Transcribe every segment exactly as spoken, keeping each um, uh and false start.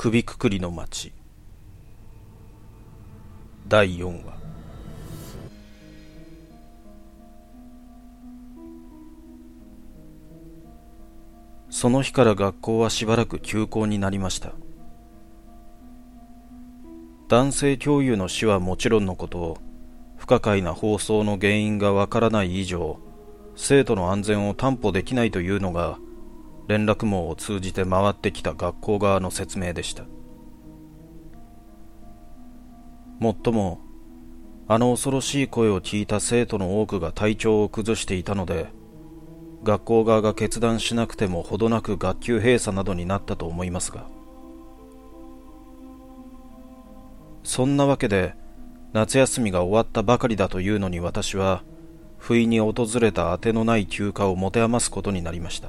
首くくりの町だいよんわ。その日から学校はしばらく休校になりました。男性教諭の死はもちろんのこと、不可解な放送の原因がわからない以上、生徒の安全を担保できないというのが連絡網を通じて回ってきた学校側の説明でした。もっとも、あの恐ろしい声を聞いた生徒の多くが体調を崩していたので、学校側が決断しなくてもほどなく学級閉鎖などになったと思いますが、そんなわけで夏休みが終わったばかりだというのに、私は不意に訪れたあてのない休暇を持て余すことになりました。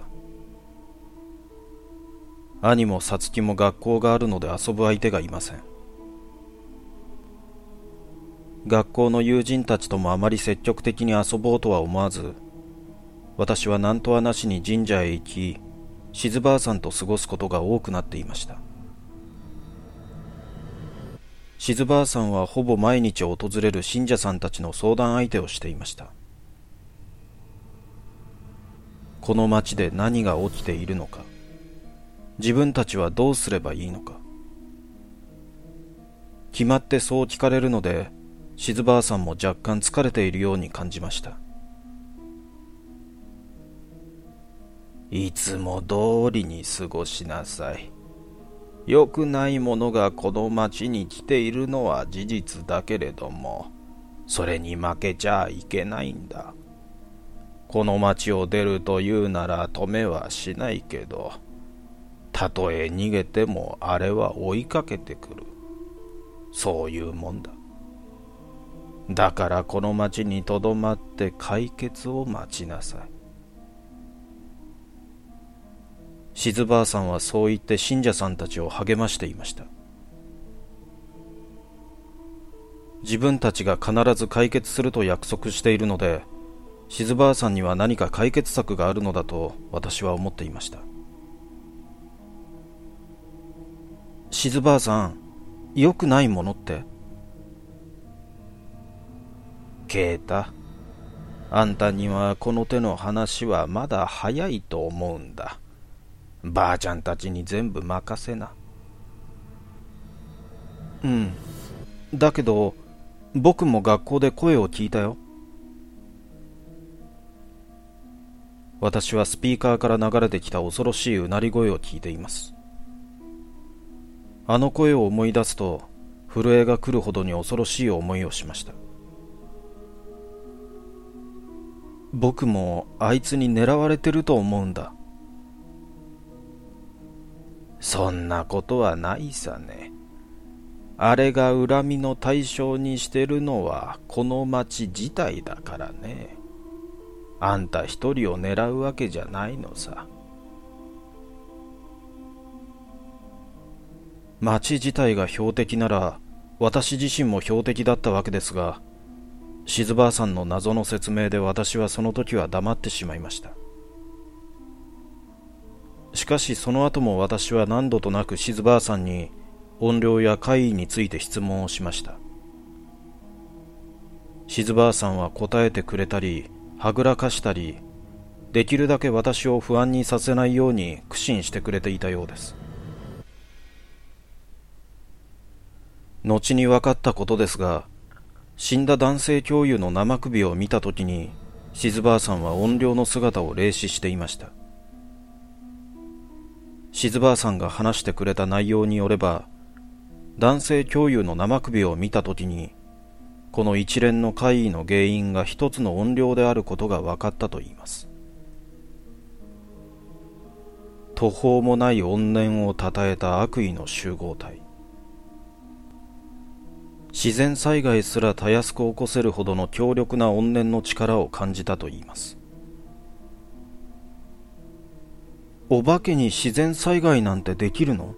兄もさつきも学校があるので遊ぶ相手がいません。学校の友人たちともあまり積極的に遊ぼうとは思わず、私は何とはなしに神社へ行き、しずばあさんと過ごすことが多くなっていました。しずばあさんはほぼ毎日訪れる信者さんたちの相談相手をしていました。この町で何が起きているのか、自分たちはどうすればいいのか、決まってそう聞かれるので、しずばあさんも若干疲れているように感じました。いつも通りに過ごしなさい。良くないものがこの町に来ているのは事実だけれども、それに負けちゃいけないんだ。この町を出るというなら止めはしないけど、たとえ逃げてもあれは追いかけてくる。そういうもんだ。だからこの町にとどまって解決を待ちなさい。しずばあさんはそう言って信者さんたちを励ましていました。自分たちが必ず解決すると約束しているので、しずばあさんには何か解決策があるのだと私は思っていました。しずばあさん、良くないものって？ケータ、あんたにはこの手の話はまだ早いと思うんだ。ばあちゃんたちに全部任せな。うん。だけど、僕も学校で声を聞いたよ。私はスピーカーから流れてきた恐ろしいうなり声を聞いています。あの声を思い出すと、震えが来るほどに恐ろしい思いをしました。僕もあいつに狙われてると思うんだ。そんなことはないさね。あれが恨みの対象にしてるのはこの町自体だからね。あんた一人を狙うわけじゃないのさ。町自体が標的なら私自身も標的だったわけですが、しずばあさんの謎の説明で私はその時は黙ってしまいました。しかしその後も私は何度となくしずばあさんに怨霊や怪異について質問をしました。しずばあさんは答えてくれたり、はぐらかしたり、できるだけ私を不安にさせないように苦心してくれていたようです。後に分かったことですが、死んだ男性教諭の生首を見たときに、しずばあさんは怨霊の姿を霊視していました。しずばあさんが話してくれた内容によれば、男性教諭の生首を見たときに、この一連の怪異の原因が一つの怨霊であることが分かったといいます。途方もない怨念をたたえた悪意の集合体。自然災害すらたやすく起こせるほどの強力な怨念の力を感じたといいます。お化けに自然災害なんてできるの？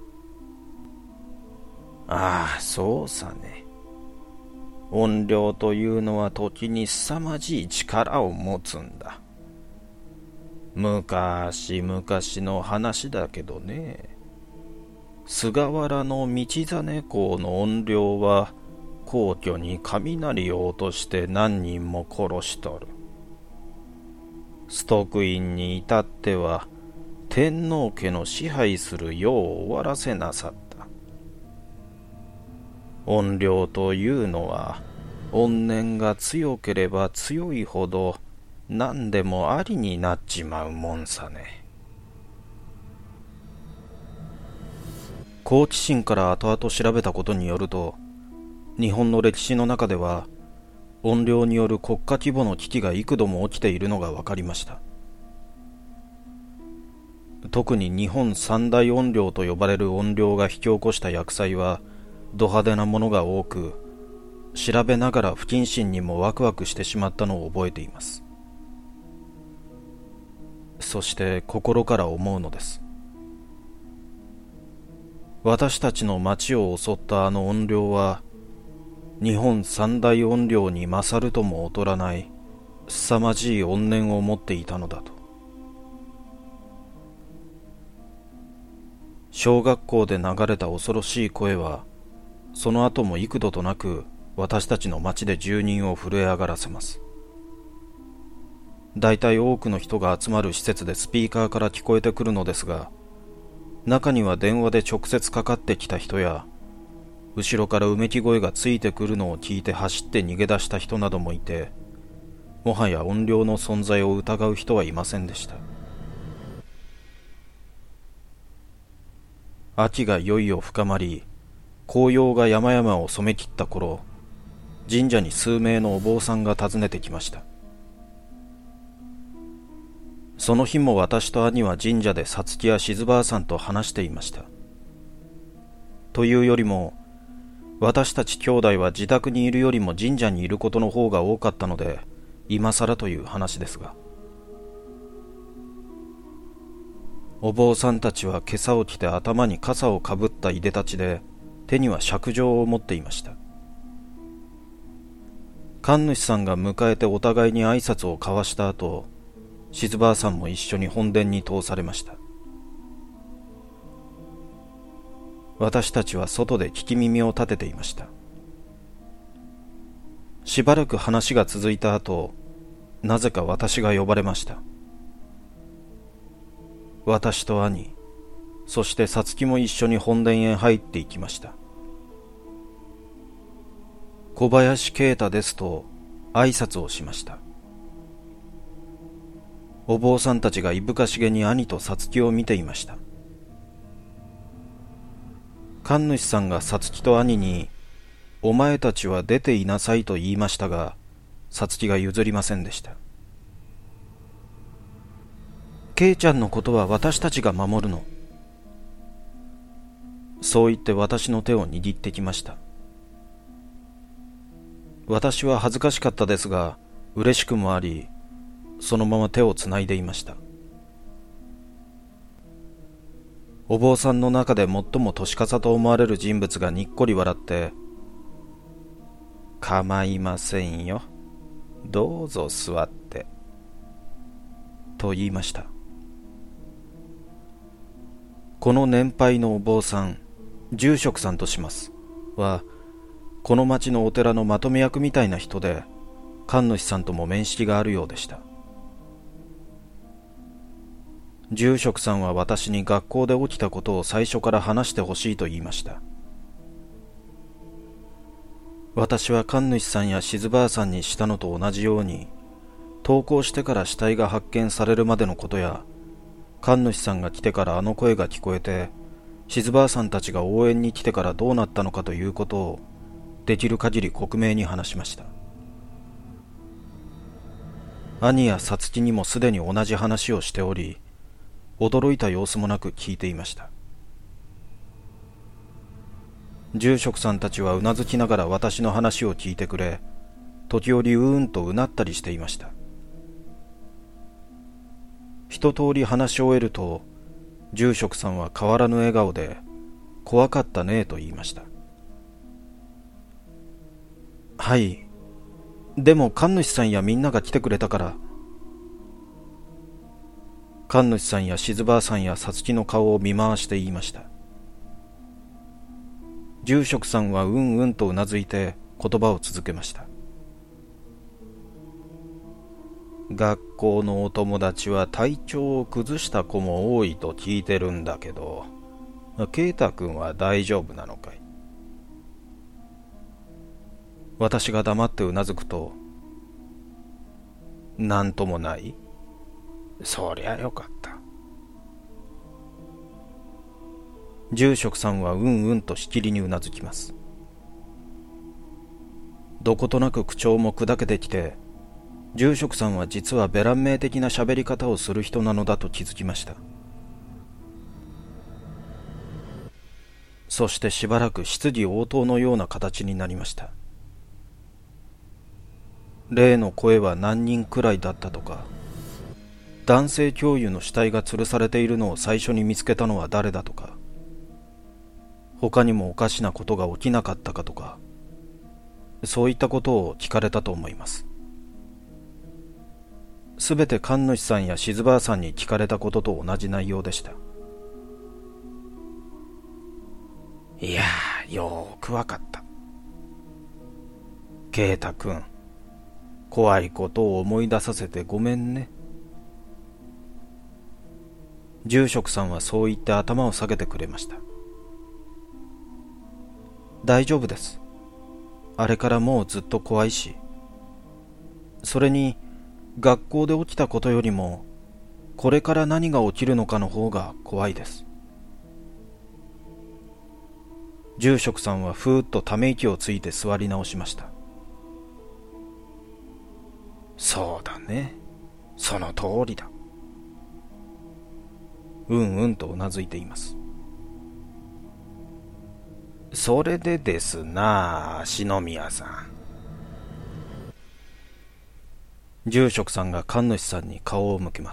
ああ、そうさね。怨霊というのは時に凄まじい力を持つんだ。昔々の話だけどね。 菅原の道真公の怨霊は皇居に雷を落として何人も殺しとる。崇徳院に至っては天皇家の支配する世を終わらせなさった。怨霊というのは怨念が強ければ強いほど何でもありになっちまうもんさね。好奇心から後々調べたことによると、日本の歴史の中では怨霊による国家規模の危機が幾度も起きているのが分かりました。特に日本三大怨霊と呼ばれる怨霊が引き起こした厄災はド派手なものが多く、調べながら不謹慎にもワクワクしてしまったのを覚えています。そして心から思うのです。私たちの町を襲ったあの怨霊は日本三大怨霊に勝るとも劣らない凄まじい怨念を持っていたのだと。小学校で流れた恐ろしい声はその後も幾度となく私たちの町で住人を震え上がらせます。だいたい多くの人が集まる施設でスピーカーから聞こえてくるのですが、中には電話で直接かかってきた人や、後ろからうめき声がついてくるのを聞いて走って逃げ出した人などもいて、もはや怨霊の存在を疑う人はいませんでした。秋がいよいよ深まり、紅葉が山々を染め切った頃、神社に数名のお坊さんが訪ねてきました。その日も私と兄は神社でさつきやしずばあさんと話していました。というよりも、私たち兄弟は自宅にいるよりも神社にいることの方が多かったので、今更という話ですが。お坊さんたちは今朝起きて頭に笠をかぶったいでたちで、手には錫杖を持っていました。神主さんが迎えてお互いに挨拶を交わした後、しずばあさんも一緒に本殿に通されました。私たちは外で聞き耳を立てていました。しばらく話が続いた後、なぜか私が呼ばれました。私と兄、そしてさつきも一緒に本殿へ入っていきました。小林啓太ですと挨拶をしました。お坊さんたちがいぶかしげに兄とさつきを見ていました。神主さんがさつきと兄に、お前たちは出ていなさいと言いましたが、さつきが譲りませんでした。ケイちゃんのことは私たちが守るの。そう言って私の手を握ってきました。私は恥ずかしかったですが、嬉しくもあり、そのまま手をつないでいました。お坊さんの中で最も年かさと思われる人物がにっこり笑って、構いませんよ。どうぞ座って。と言いました。この年配のお坊さん、住職さんとします、は、この町のお寺のまとめ役みたいな人で、神主さんとも面識があるようでした。住職さんは私に学校で起きたことを最初から話してほしいと言いました。私は神主さんやしずばあさんにしたのと同じように、登校してから死体が発見されるまでのことや、神主さんが来てからあの声が聞こえて、しずばあさんたちが応援に来てからどうなったのかということを、できる限り克明に話しました。兄やさつきにもすでに同じ話をしており、驚いた様子もなく聞いていました。住職さんたちはうなずきながら私の話を聞いてくれ、時折うーんとうなったりしていました。一通り話し終えると、住職さんは変わらぬ笑顔で、怖かったねと言いました。はい。でも神主さんやみんなが来てくれたから。神主さんやしずばあさんやさつきの顔を見回して言いました。 住職さんはうんうんとうなずいて言葉を続けました。学校のお友達は体調を崩した子も多いと聞いてるんだけど、圭太君は大丈夫なのかい？私が黙ってうなずくと、なんともない？そりゃよかった。住職さんはうんうんとしきりにうなずきます。どことなく口調も砕けてきて、住職さんは実はベラン名的な喋り方をする人なのだと気づきました。そしてしばらく質疑応答のような形になりました。例の声は何人くらいだったとか、男性教諭の死体が吊るされているのを最初に見つけたのは誰だとか、他にもおかしなことが起きなかったかとか、そういったことを聞かれたと思います。すべて神主さんや静ばあさんに聞かれたことと同じ内容でした。いやー、よーくわかった。圭太くん、怖いことを思い出させてごめんね。住職さんはそう言って頭を下げてくれました。大丈夫です。あれからもうずっと怖いし、それに学校で起きたことよりもこれから何が起きるのかの方が怖いです。住職さんはふーっとため息をついて座り直しました。そうだね、その通りだ。うんうんとうなずいています。それでですな、篠宮さん。住職さんが神主さんに顔を向けます。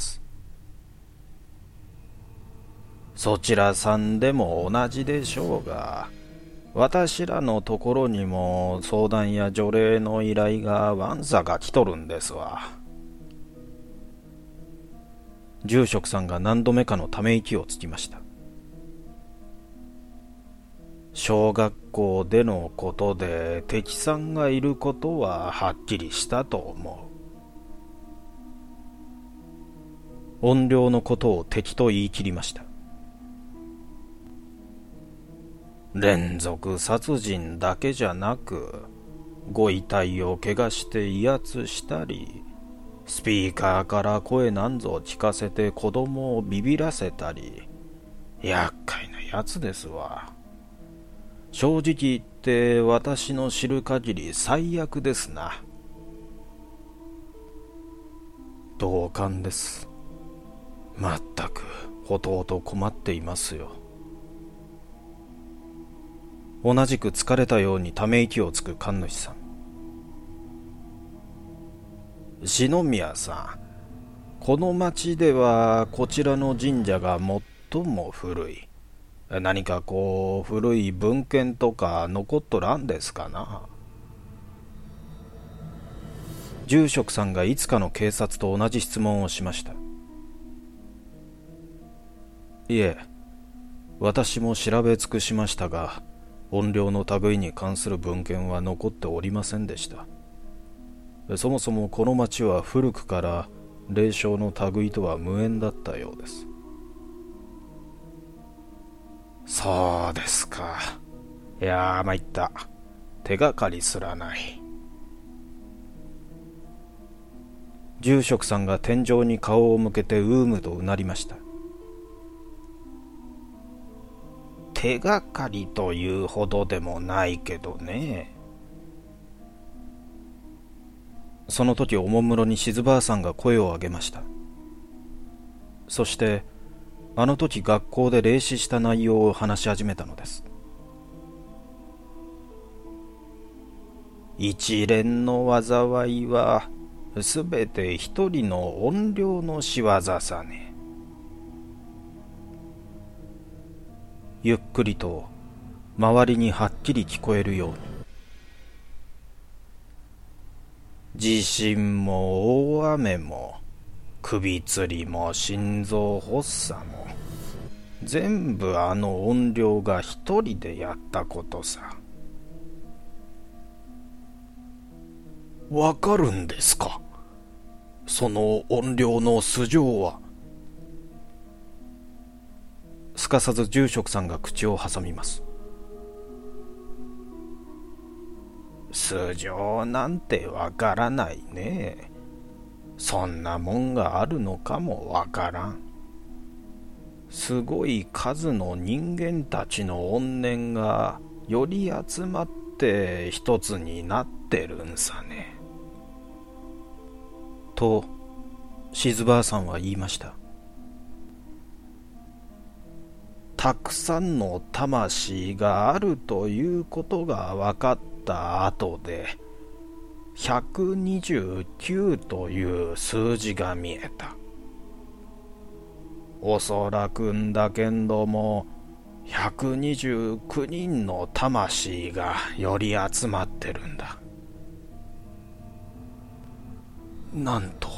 そちらさんでも同じでしょうが、私らのところにも相談や除霊の依頼がわんさか来とるんですわ。住職さんが何度目かのため息をつきました。小学校でのことで敵さんがいることははっきりしたと思う。怨霊のことを敵と言い切りました。連続殺人だけじゃなく、ご遺体を怪我して威圧したり、スピーカーから声なんぞ聞かせて子供をビビらせたり、厄介なやつですわ。正直言って私の知る限り最悪ですな。同感です。まったくほとほと困っていますよ。同じく疲れたようにため息をつく神主さん。篠宮さん、この町ではこちらの神社が最も古い。何かこう古い文献とか残っとらんですかな。住職さんがいつかの警察と同じ質問をしました。いえ、私も調べ尽くしましたが、怨霊の類に関する文献は残っておりませんでした。そもそもこの町は古くから霊障の類とは無縁だったようです。そうですか。いやー参った。手がかりすらない。住職さんが天井に顔を向けてうーむとうなりました。手がかりというほどでもないけどね。その時おもむろに静ばあさんが声を上げました。そしてあの時学校で霊視した内容を話し始めたのです。一連の災いはすべて一人の怨霊の仕業さね。ゆっくりと周りにはっきり聞こえるように。地震も大雨も首吊りも心臓発作も全部あの怨霊が一人でやったことさ。わかるんですか、その怨霊の素性は。すかさず住職さんが口を挟みます。素性なんてわからないね。そんなもんがあるのかもわからん。すごい数の人間たちの怨念がより集まって一つになってるんさね。としずばあさんは言いました。たくさんの魂があるということが分かった後でひゃくにじゅうきゅうという数字が見えた。おそらくんだけんどもひゃくにじゅうきゅうにんの魂がより集まってるんだ。なんと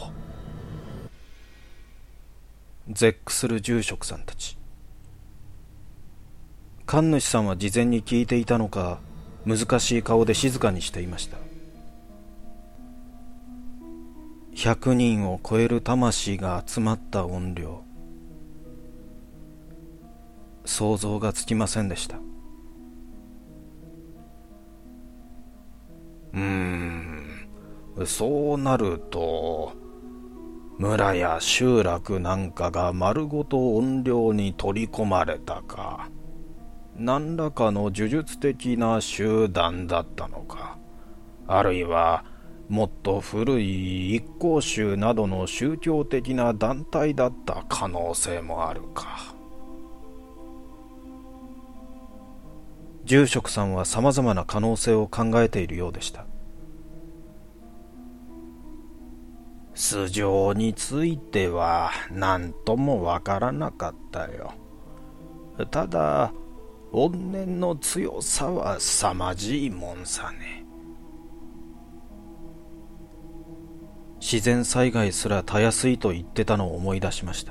絶句する住職さんたち。神主さんは事前に聞いていたのか、難しい顔で静かにしていました。ひゃくにんを超える魂が集まった怨霊、想像がつきませんでした。うーんそうなると村や集落なんかが丸ごと怨霊に取り込まれたか、何らかの呪術的な集団だったのか、あるいはもっと古い一向宗などの宗教的な団体だった可能性もあるか。住職さんはさまざまな可能性を考えているようでした。素性については何ともわからなかったよ。ただ怨念の強さは凄まじいもんさね。自然災害すらたやすいと言ってたのを思い出しました。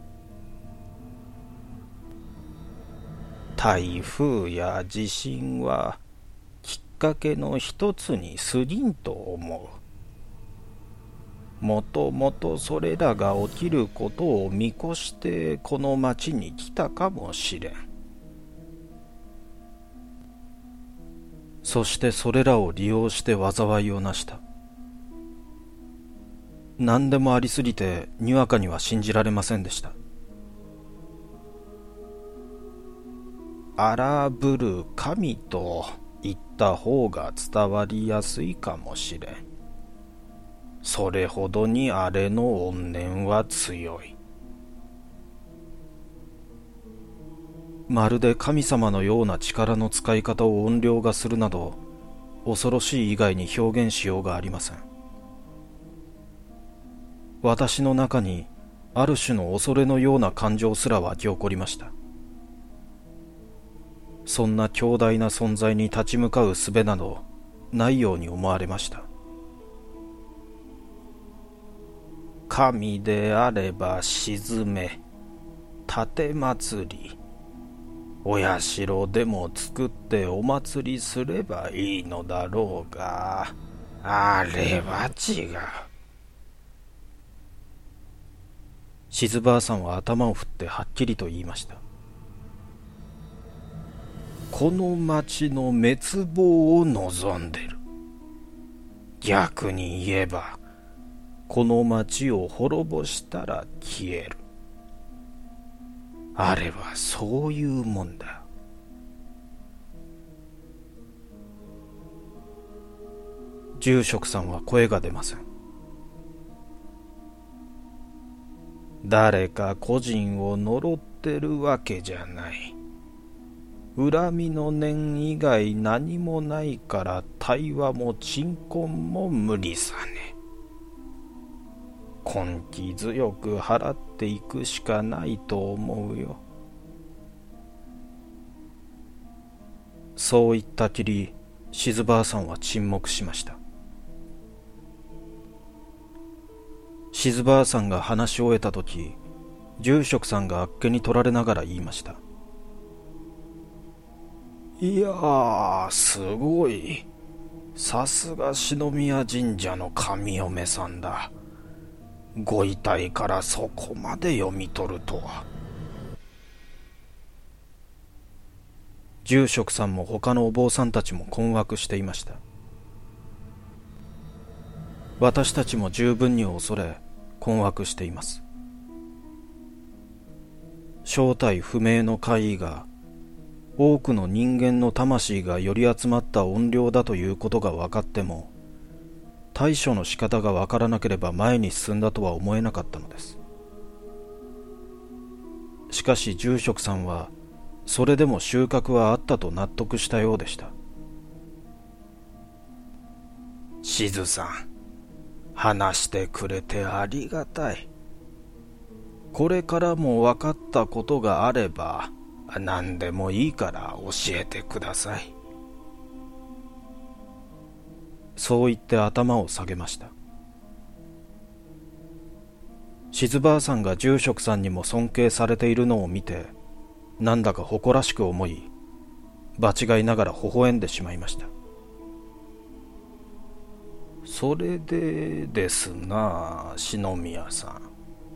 台風や地震はきっかけの一つに過ぎんと思う。もともとそれらが起きることを見越してこの町に来たかもしれん。そしてそれらを利用して災いをなした。何でもありすぎてにわかには信じられませんでした。荒ぶる神と言った方が伝わりやすいかもしれん。それほどにあれの怨念は強い。まるで神様のような力の使い方を怨霊がするなど、恐ろしい以外に表現しようがありません。私の中にある種の恐れのような感情すら湧き起こりました。そんな強大な存在に立ち向かう術などないように思われました。神であれば鎮め、奉り、お社でも作ってお祭りすればいいのだろうが、あれは違う。しずばあさんは頭を振ってはっきりと言いました。この町の滅亡を望んでる。逆に言えばこの町を滅ぼしたら消える。あれはそういうもんだ。住職さんは声が出ません。誰か個人を呪ってるわけじゃない。恨みの念以外何もないから対話も鎮魂も無理さね。根気強く払っていくしかないと思うよ。そう言ったきり、しずばあさんは沈黙しました。しずばあさんが話し終えたとき、 住職さんがあっけに取られながら言いました。いやー、すごい。さすが篠宮神社の神嫁さんだ。ご遺体からそこまで読み取るとは。住職さんも他のお坊さんたちも困惑していました。私たちも十分に恐れ困惑しています。正体不明の怪異が多くの人間の魂が寄り集まった怨霊だということが分かっても、対処の仕方が分からなければ前に進んだとは思えなかったのです。しかし住職さんはそれでも収穫はあったと納得したようでした。しずさん、話してくれてありがたい。これからも分かったことがあれば何でもいいから教えてください。そう言って頭を下げました。しずばあさんが住職さんにも尊敬されているのを見て、なんだか誇らしく思い、場違いながら微笑んでしまいました。それでですな、篠宮さん。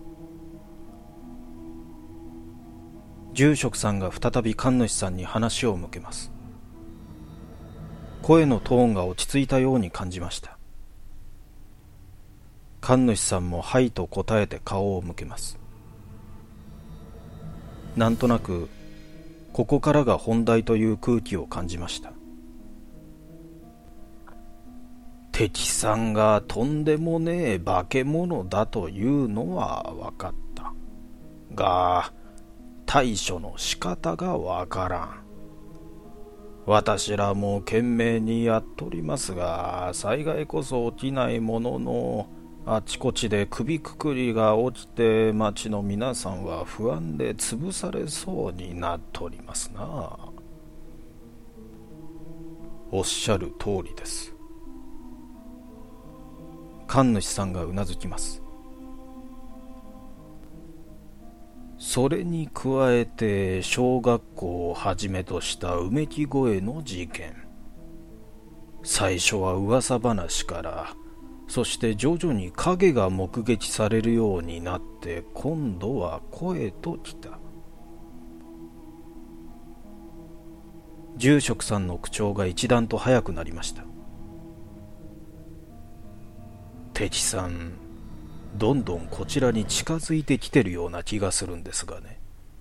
住職さんが再び神主さんに話を向けます。声のトーンが落ち着いたように感じました。神主さんもはいと答えて顔を向けます。なんとなくここからが本題という空気を感じました。敵さんがとんでもねえ化け物だというのは分かったが、対処の仕方が分からん。私らも懸命にやっとりますが、災害こそ起きないものの、あちこちで首くくりが起きて町の皆さんは不安で潰されそうになっておりますな。おっしゃる通りです。神主さんがうなずきます。それに加えて小学校をはじめとしたうめき声の事件、最初は噂話から、そして徐々に影が目撃されるようになって、今度は声ときた。住職さんの口調が一段と早くなりました。敵さん、どんどんこちらに近づいてきてるような気がするんですがね。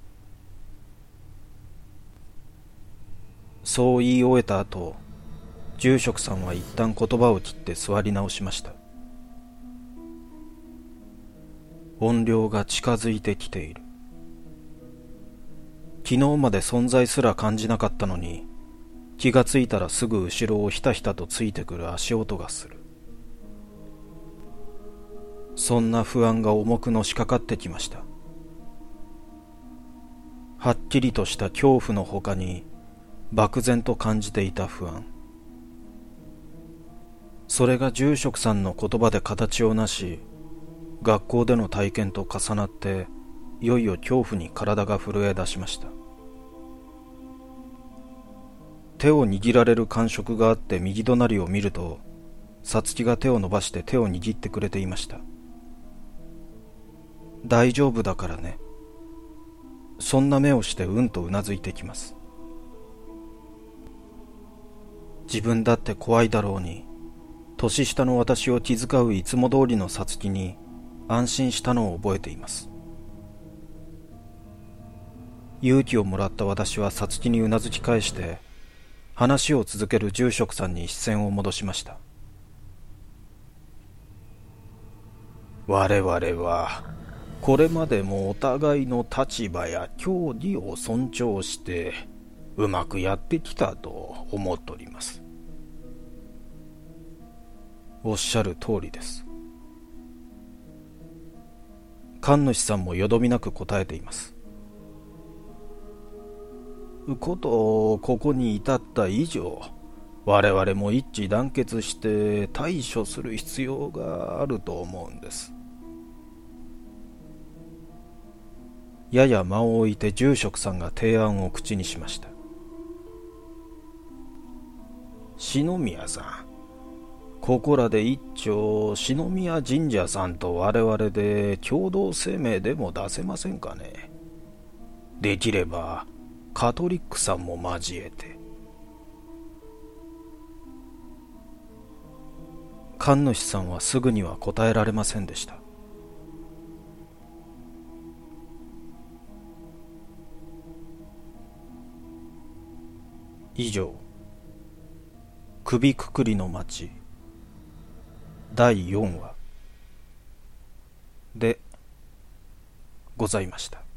そう言い終えた後、住職さんは一旦言葉を切って座り直しました。怨霊が近づいてきている。昨日まで存在すら感じなかったのに、気がついたらすぐ後ろをひたひたとついてくる足音がする。そんな不安が重くのしかかってきました。はっきりとした恐怖のほかに漠然と感じていた不安、それが住職さんの言葉で形をなし、学校での体験と重なって、いよいよ恐怖に体が震え出しました。手を握られる感触があって右隣を見ると、さつきが手を伸ばして手を握ってくれていました。大丈夫だからね。そんな目をしてうんとうなずいてきます。自分だって怖いだろうに、年下の私を気遣ういつも通りのさつきに安心したのを覚えています。勇気をもらった私はさつきにうなずき返して、話を続ける住職さんに視線を戻しました。我々はこれまでもお互いの立場や教義を尊重してうまくやってきたと思っております。おっしゃる通りです。神主さんもよどみなく答えています。ことここに至った以上、我々も一致団結して対処する必要があると思うんです。 やや間を置いて住職さんが提案を口にしました。篠宮さん、ここらで一丁篠宮神社さんと我々で共同声明でも出せませんかね。できればカトリックさんも交えて。神主さんはすぐには答えられませんでした。以上、首くくりの町だいよんわでございました。